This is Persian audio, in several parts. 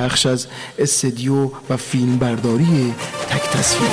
بخش از استدیو و فیلم برداری تک تصویر.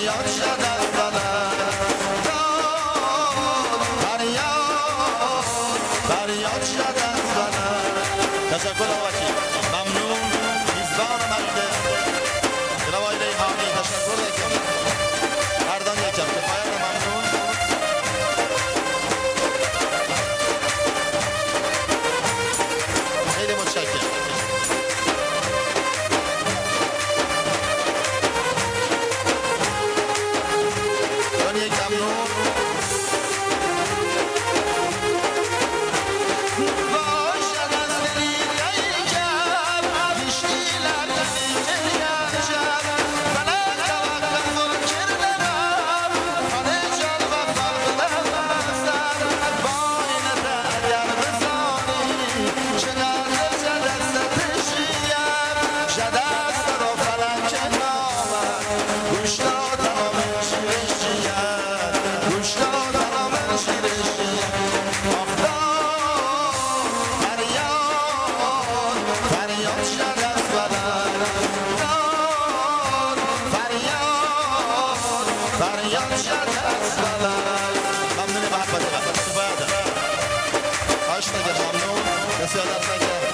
فریاد شد از بلد فریاد شد از بلد. تشکر آقاچی ممنون میزبان مجده جناب آقای ریحانی تشکر یکم مردان یکم کفایت ممنون خیلی متشکرم. یک ممنون باشد از دلیل کم پیشگیلر دلیل شب فلک توقف منکر نرم خانه جان و فرد بستر با اینت اگر بزانی چقدر جدست شیم جدست را فلک نامد گوش دادم و گوش دادم من شیرشی آفتاب فریاد شد از بلد فریاد شد از بلد. ممنون محبت کفایت خواهش می‌کنم ممنون بسیار دست نگرد.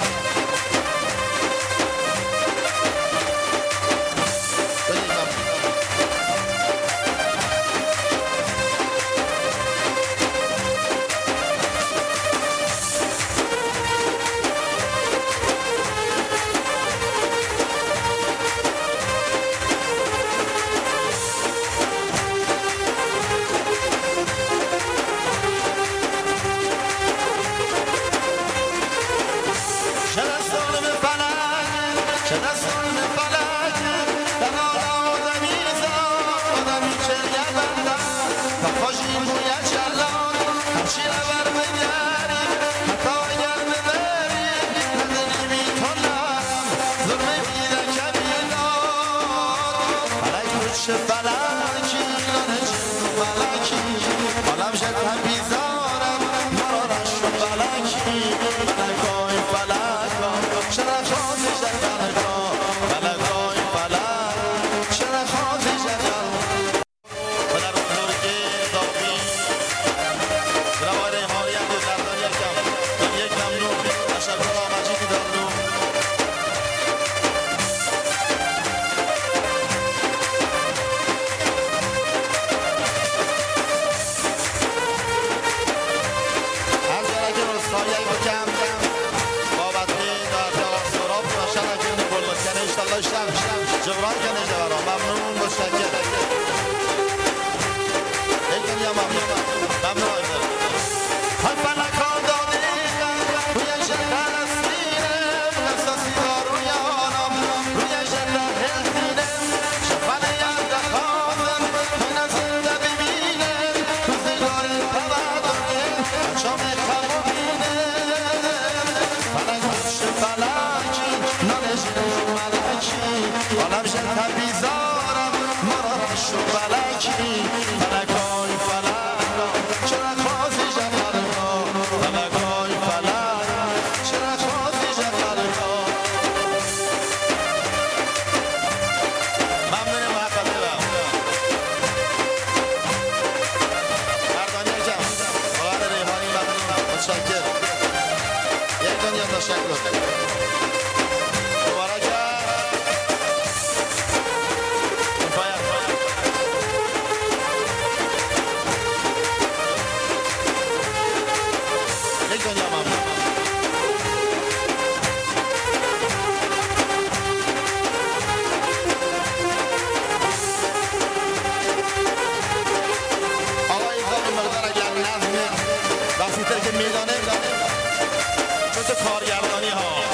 فلکی فلکی حالم شد بیزارم مرا رشت و فلکی فلکای فلکا چرا خواهی شد فلکا فلکای فلک چرا خواهی شد و در اون درگه داغی جناب ریحانی هم دو دردان یکم یک ممنون تشکر مجیدی دارلو جبران کنه جوارا ممنون متشکرم. یک دنیا ممنون ممنون های فلکان دادیدن روی شهر استینم احساسی روی آنم روی شهر هلتینم شفنه یاد خوابم من از زنده ببینم روزگار تبدیل چون خوابینم فلک پشت فلکی نانشون ملکی حالم شد بیزارم مرا رشت و فلکی فلکای فلک چرا خواستی شد فلکا فلکای فلک چرا خواستی شد فلکا. ممنون محبت دارم مردان یکم آقای ریحانی ممنون متشکرم. یک دنیا تشکر میدانه چون تو کارگردانی ها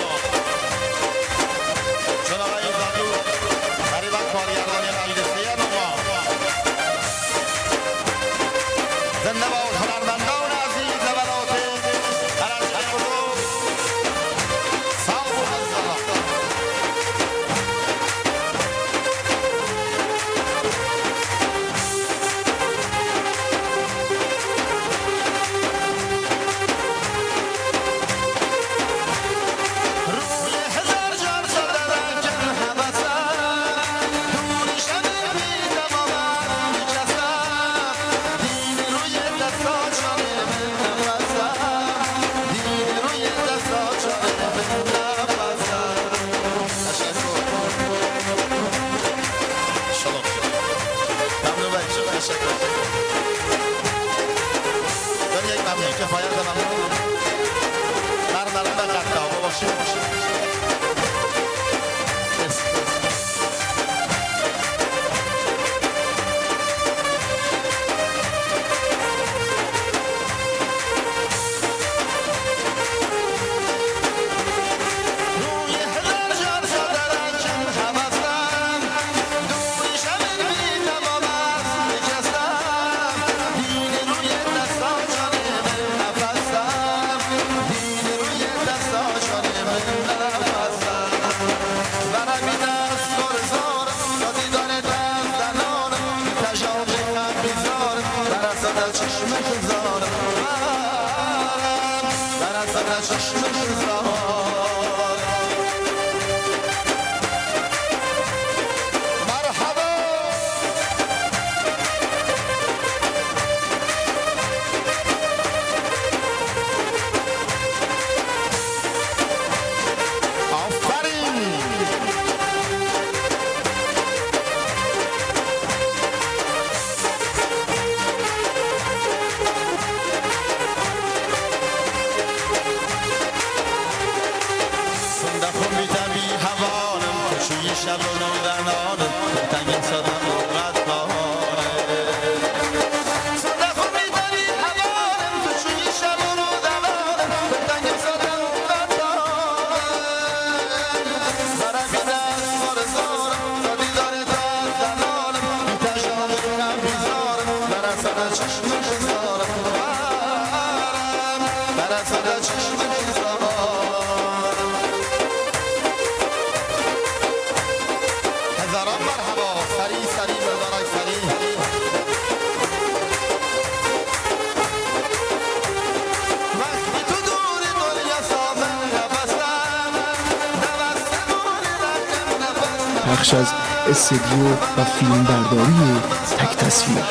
بخش از استودیو و فیلم برداری تک تصویر.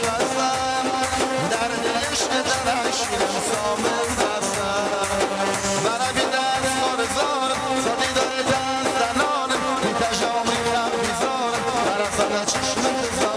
چشم